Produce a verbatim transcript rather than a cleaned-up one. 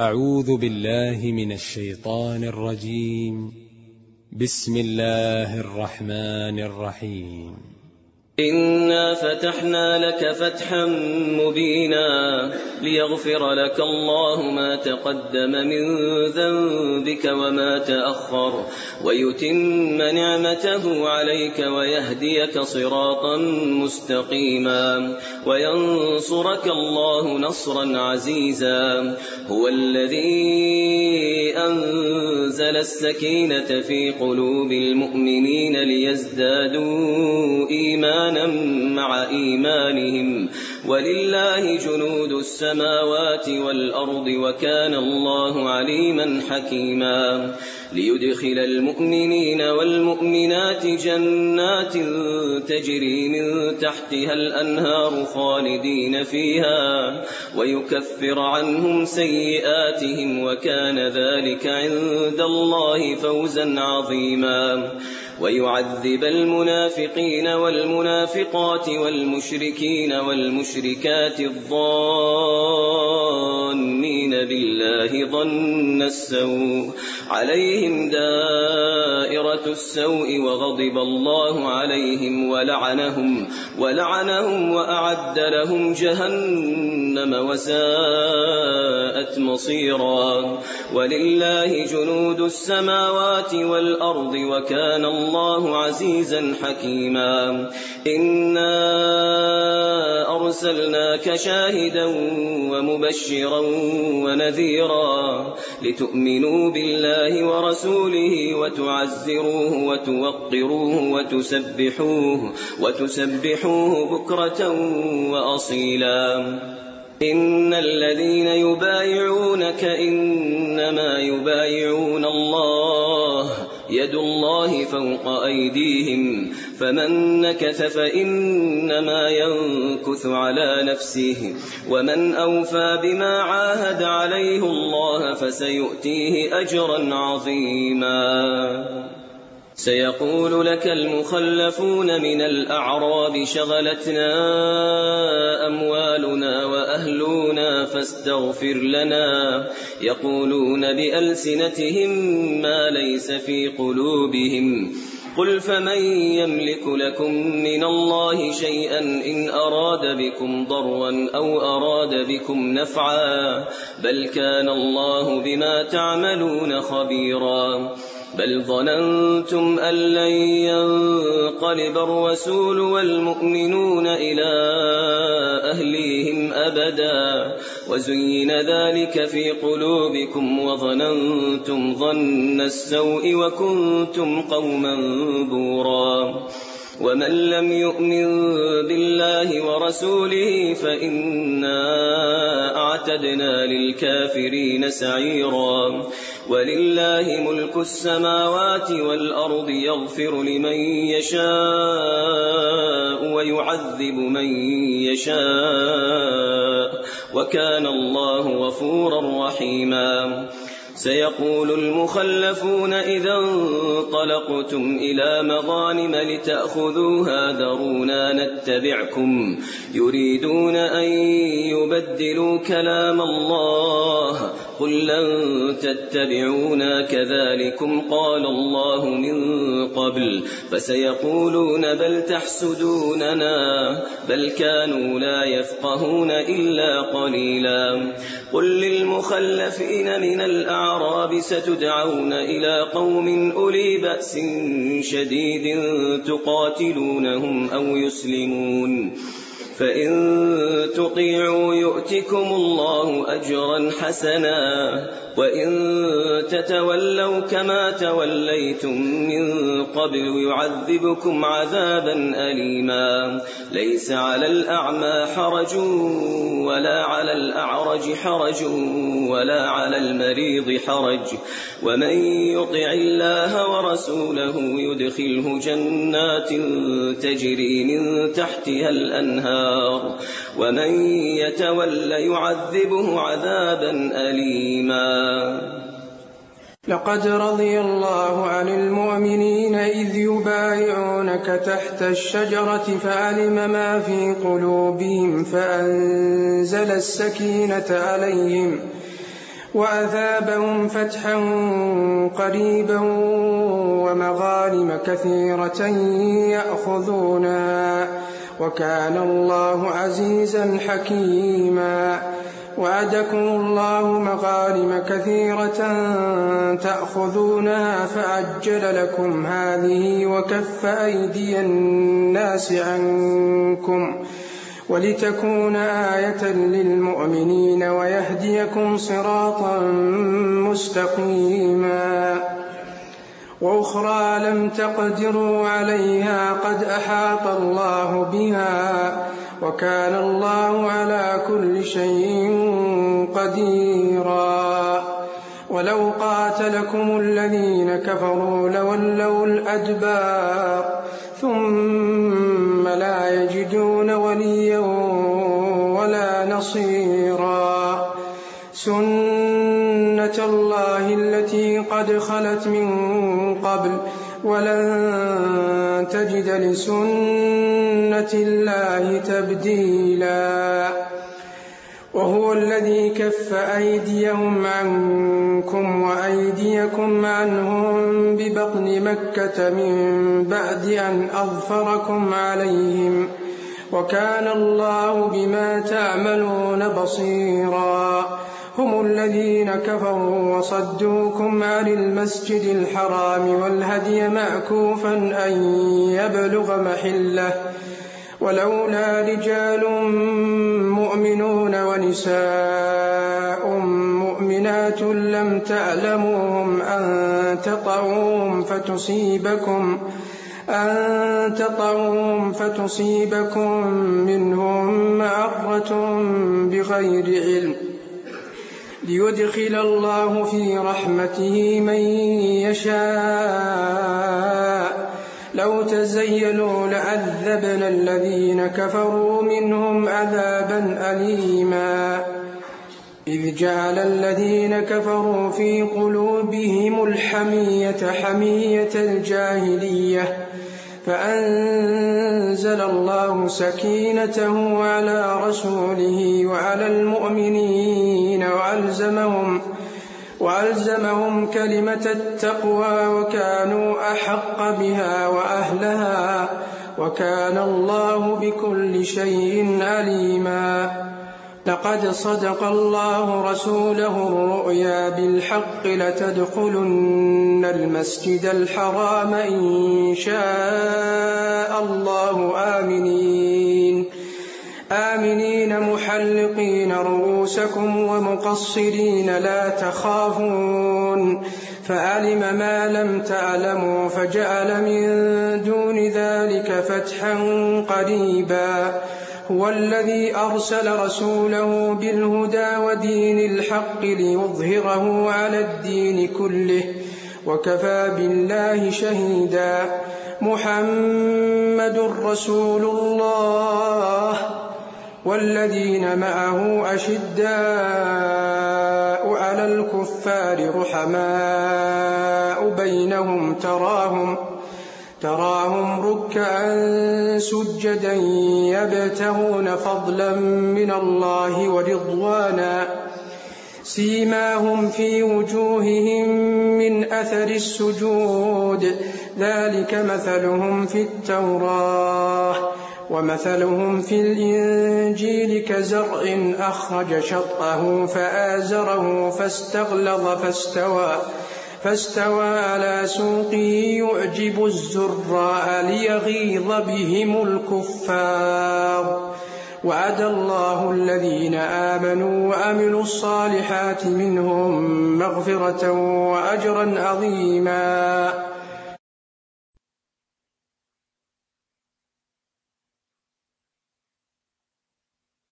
أعوذ بالله من الشيطان الرجيم. بسم الله الرحمن الرحيم. إنا فتحنا لك فتحا مبينا ليغفر لك الله ما تقدم من ذنبك وما تأخر ويتم نعمته عليك ويهديك صراطا مستقيما وينصرك الله نصرا عزيزا. هو الذي أنزل السكينة في قلوب المؤمنين ليزدادوا إيمانا مع إيمانهم ولله جنود السماوات والأرض وكان الله عليما حكيما. ليدخل المؤمنين والمؤمنات جنات تجري من تحتها الأنهار خالدين فيها ويكفر عنهم سيئاتهم وكان ذلك عند الله فوزا عظيما. ويعذب المنافقين والمنافقات والمشركين والمشركات الظانين بالله ظن السوء عليهم دائرة السوء وغضب الله عليهم ولعنهم ولعنهم وأعد لهم جهنم وساءت مصيرا. ولله جنود السماوات والأرض وكان الله عزيزا حكيما. إنا أرسلناك شاهدا ومبشرا ونذيرا لتؤمنوا بالله ورسوله وتعزروه وتوقروه وتسبحوه, وتسبحوه بكرة وأصيلا. إن الذين يبايعونك إنما يبايعون الله يد الله فوق أيديهم فمن نكث فإنما ينكث على نفسه ومن أوفى بما عاهد عليه الله فسيؤتيه أجرا عظيما. سيقول لك المخلفون من الأعراب شغلتنا أموالنا وأهلنا فاستغفر لنا يقولون بألسنتهم ما ليس في قلوبهم قل فمن يملك لكم من الله شيئا إن أراد بكم ضرا أو أراد بكم نفعا بل كان الله بما تعملون خبيرا. بل ظننتم أن لن ينقلب الرسول والمؤمنون إلى أهليهم أبدا وزين ذلك في قلوبكم وظننتم ظن السوء وكنتم قوما بورا. ومن لم يؤمن بالله ورسوله فإنا أعتدنا للكافرين سعيرا. ولله ملك السماوات والأرض يغفر لمن يشاء ويعذب من يشاء وكان الله غفورا رحيما. سيقول المخلفون إذا انطلقتم إلى مغانم لتأخذوها ذرونا نتبعكم يريدون أن يبدلوا كلام الله قل لن تتبعونا كذلكم قال الله من قبل فسيقولون بل تحسدوننا بل كانوا لا يفقهون إلا قليلا. قل للمخلفين من الأعراب ستدعون إلى قوم أولي بأس شديد تقاتلونهم أو يسلمون فإن تطيعوا يؤتكم الله أجرا حسنا وإن تتولوا كما توليتم من قبل يعذبكم عذابا أليما. ليس على الأعمى حرج ولا على الأعرج حرج ولا على المريض حرج ومن يطع الله ورسوله يدخله جنات تجري من تحتها الأنهار ومن يتول يعذبه عذابا أليما. لقد رضي الله عن المؤمنين إذ يبايعونك تحت الشجرة فعلم ما في قلوبهم فأنزل السكينة عليهم وأثابهم فتحا قريبا ومغانم كثيرة يأخذونها وكان الله عزيزا حكيما. وعدكم الله مغانم كثيرة تأخذونها فعجل لكم هذه وكف أيدي الناس عنكم ولتكون آية للمؤمنين ويهديكم صراطا مستقيما. وأخرى لم تقدروا عليها قد أحاط الله بها وكان الله على كل شيء قديرا. ولو قاتلكم الذين كفروا لولوا الأدبار ثم لا يجدون وليا ولا نصيرا. سنة الله التي قد خلت من قبل ولن تجد لسنة الله تبديلا. وهو الذي كف أيديهم عنكم وأيديكم عنهم ببطن مكة من بعد أن أظفركم عليهم وكان الله بما تعملون بصيرا. هم الذين كفروا وصدوكم عن المسجد الحرام والهدي معكوفا أن يبلغ محله ولولا رجال مؤمنون ونساء مؤمنات لم تعلموهم أن تطعوهم فتصيبكم أن تطعوهم فتصيبكم منهم معرة بغير علم ليدخل الله في رحمته من يشاء. لو تزيلوا لعذبنا الذين كفروا منهم عذابا أليما. إذ جعل الذين كفروا في قلوبهم الحمية حمية الجاهلية فأنزل الله سكينته على رسوله وعلى المؤمنين وألزمهم, وألزمهم كلمة التقوى وكانوا أحق بها وأهلها وكان الله بكل شيء عليما. لقد صدق الله رسوله الرؤيا بالحق لتدخلن المسجد الحرام إن شاء الله آمنين آمنين محلقين رؤوسكم ومقصرين لا تخافون فعلم ما لم تعلموا فجعل من دون ذلك فتحا قريبا. هو الذي أرسل رسوله بالهدى ودين الحق ليظهره على الدين كله وكفى بالله شهيدا. محمد رسول الله والذين معه أشداء على الكفار رحماء بينهم تراهم تراهم ركعا سجدا يبتغون فضلا من الله ورضوانا سيماهم في وجوههم من أثر السجود ذلك مثلهم في التوراة ومثلهم في الإنجيل كزرع أخرج شطأه فآزره فاستغلظ فاستوى فاستوى على سوقه يعجب الزراء ليغيظ بهم الكفار. وعد الله الذين آمنوا وعملوا الصالحات منهم مغفرة وأجرا عظيما.